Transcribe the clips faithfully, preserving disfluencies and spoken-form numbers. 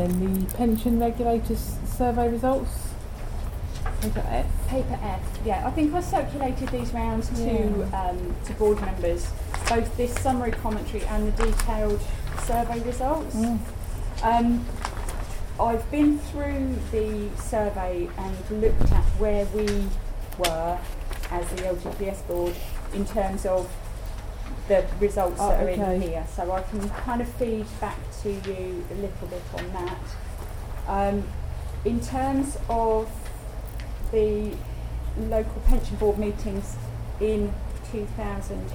then the pension regulators survey results. Paper F. Paper F. Yeah, I think I circulated these rounds to Yeah. um, to board members, both this summary commentary and the detailed survey results. Mm. Um, I've been through the survey and looked at where we were as the L G P S board in terms of the results Oh, that are okay. in here, so I can kind of feed back to you a little bit on that. Um, in terms of the local pension board meetings in two thousand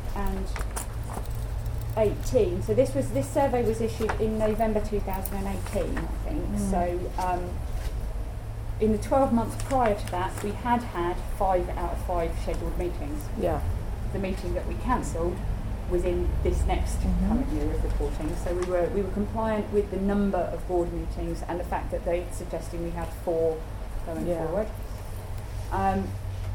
eighteen, so this was this survey was issued in November two thousand eighteen, I think. Mm. So um, in the twelve months prior to that, we had had five out of five scheduled meetings. Yeah. The meeting that we cancelled was in this next Mhm. current year of reporting. So we were we were compliant with the number of board meetings and the fact that they're suggesting we had four going Yeah. forward. Um,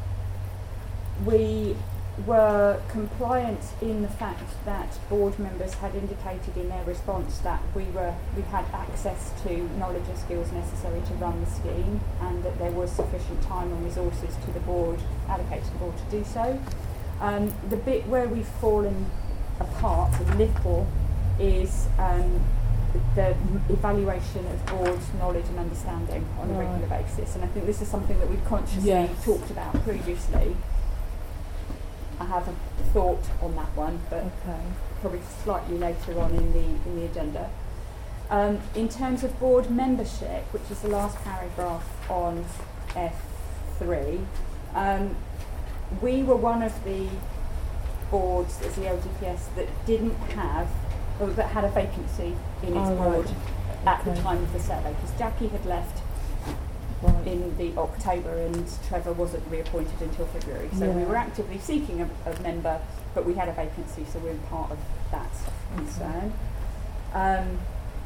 we were compliant in the fact that board members had indicated in their response that we were we had access to knowledge and skills necessary to run the scheme, and that there was sufficient time and resources to the board allocated to the board to do so. Um, the bit where we've fallen apart a little is um, the m- evaluation of board knowledge and understanding on a Right. regular basis, and I think this is something that we've consciously Yes. talked about previously. I have a thought on that one, but Okay. probably slightly later on in the in the agenda. Um, in terms of board membership, which is the last paragraph on F three, um, we were one of the boards as the L G P S that didn't have, or that had a vacancy in its Oh, right. board at Okay. the time of the survey, because Jackie had left Right. in the October and Trevor wasn't reappointed until February. So we Yeah. were actively seeking a, a member, but we had a vacancy, so we were part of that concern. Um,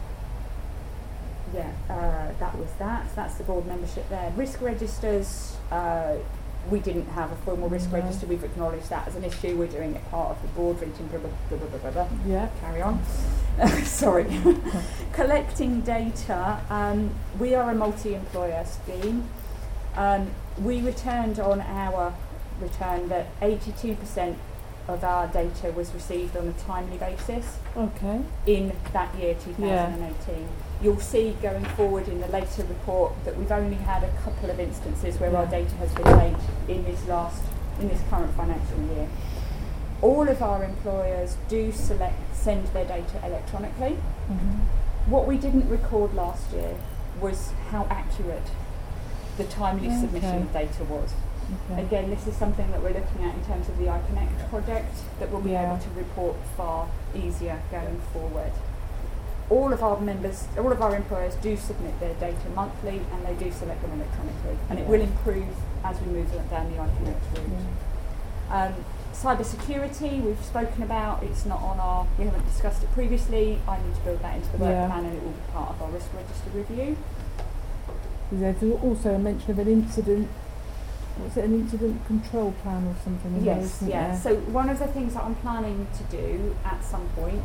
yeah, uh, that was that. So that's the board membership there. Risk registers, uh, we didn't have a formal risk No. register. We've acknowledged that as an issue. We're doing it part of the board meeting, blah, blah, blah, blah, blah, blah. Yeah. Carry on. Sorry. Collecting data. Um, we are a multi-employer scheme. Um, we returned on our return that eighty-two percent of our data was received on a timely basis Okay. in that year two thousand eighteen. You'll see going forward in the later report that we've only had a couple of instances where our Yeah. data has been late in this last, in this current financial year. All of our employers do select send their data electronically. Mm-hmm. What we didn't record last year was how accurate the timely Okay. submission of data was. Okay. Again, this is something that we're looking at in terms of the iConnect project that we'll be Yeah. able to report far easier going forward. All of our members, all of our employers do submit their data monthly, and they do select them electronically, and it Yeah. will improve as we move down the iConnect route. Yeah. Um, cyber security, we've spoken about. It's not on our. We haven't discussed it previously. I need to build that into the work Yeah. plan, and it will be part of our risk register review. There's also a mention of an incident. What's it? An incident control plan or something? in there, Yes, isn't yeah. there? So one of the things that I'm planning to do at some point,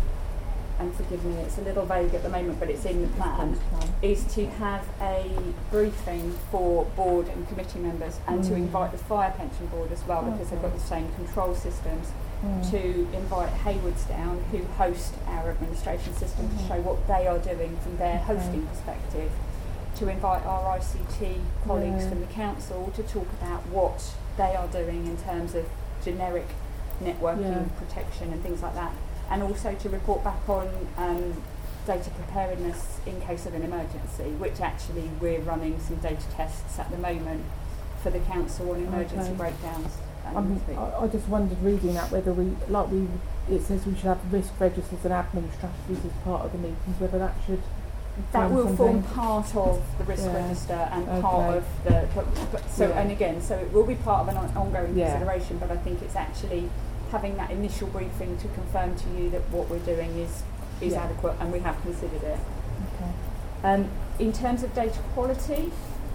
and forgive me, it's a little vague at the moment, but it's in the plan, is to have a briefing for board and committee members, and to Mm. invite the fire pension board as well, because they've got Okay. the same control systems, Mm. to invite Haywardsdown, who host our administration system, Mhm. to show what they are doing from their Okay. hosting perspective, to invite our I C T colleagues Yeah. from the council to talk about what they are doing in terms of generic networking Yeah. protection and things like that, and also to report back on um, data preparedness in case of an emergency, which actually we're running some data tests at the moment for the council on emergency Okay. breakdowns. I, and mean, things. I, I just wondered reading that whether we, like we, it says we should have risk registers and admin strategies as part of the meetings, whether that should That form will form something. part of the risk Yeah. register and part Okay. of the. But, but so Yeah. and again, so it will be part of an on- ongoing Yeah. consideration. But I think it's actually having that initial briefing to confirm to you that what we're doing is is Yeah. adequate, and we have considered it. Okay. Um, in terms of data quality,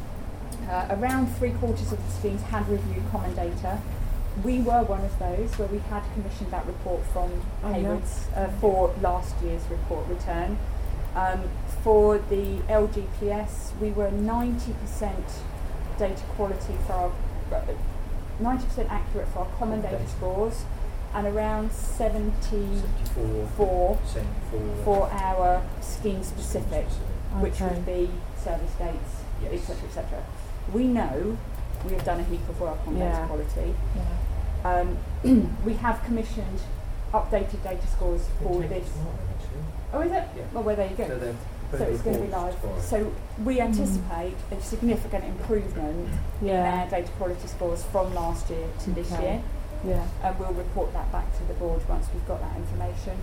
uh, around three quarters of the schemes had reviewed common data. We were one of those where we had commissioned that report from Oh, yeah. Haywards uh, for last year's report return. Um, for the L G P S, we were ninety percent data quality for our, ninety percent accurate for our common data scores, and around seventy-four percent for our scheme specific, which Okay. would be service dates, Yes. et cetera, et cetera. We know we have done a heap of work on Yeah. data quality. Yeah. Um, we have commissioned updated data scores for this. Oh, is it? Yeah. Well, well, there you go. So, they're So putting it's going to be reports live. tomorrow. So we anticipate a significant improvement in Yeah. our data quality scores from last year to this Okay. year, Yeah. and we'll report that back to the board once we've got that information.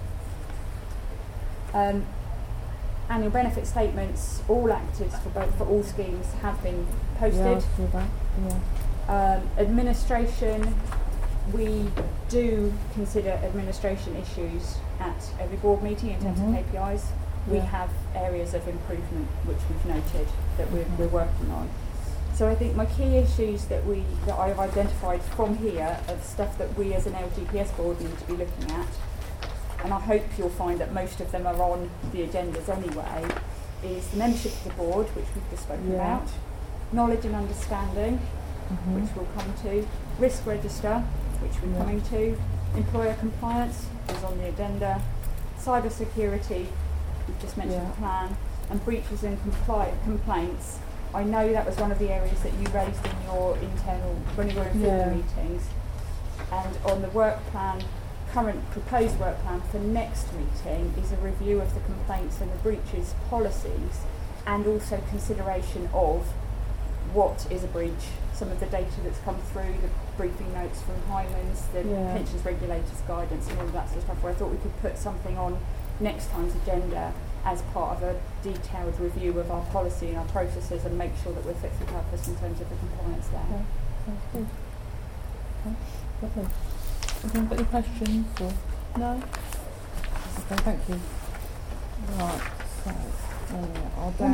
Um, annual benefit statements, all actives for both for all schemes have been posted. Yeah, I saw that. Yeah. Um, administration, we do consider administration issues at every board meeting in terms Mhm. of K P Is. We Yeah. have areas of improvement which we've noted that we're, Mhm. we're working on. So I think my key issues that we that I've identified from here are stuff that we as an L G P S board need to be looking at, and I hope you'll find that most of them are on the agendas anyway, is the membership of the board, which we've just spoken Yeah. about, knowledge and understanding, Mhm. which we'll come to, risk register, which we're Yeah. coming to, employer compliance is on the agenda, cyber security, we've just mentioned Yeah. the plan, and breaches and compli- complaints. I know that was one of the areas that you raised in your internal, when you were in Yeah. field meetings, and on the work plan, current proposed work plan for next meeting is a review of the complaints and the breaches policies, and also consideration of what is a breach, some of the data that's come through, the briefing notes from Hyman's, the Yeah. pensions regulators guidance and all of that sort of stuff, where I thought we could put something on next time's agenda as part of a detailed review of our policy and our processes, and make sure that we're fit for purpose in terms of the compliance there. Okay. Sounds good. Okay. Lovely. Anyone got any questions or no? Okay, thank you. Right, so uh, I'll down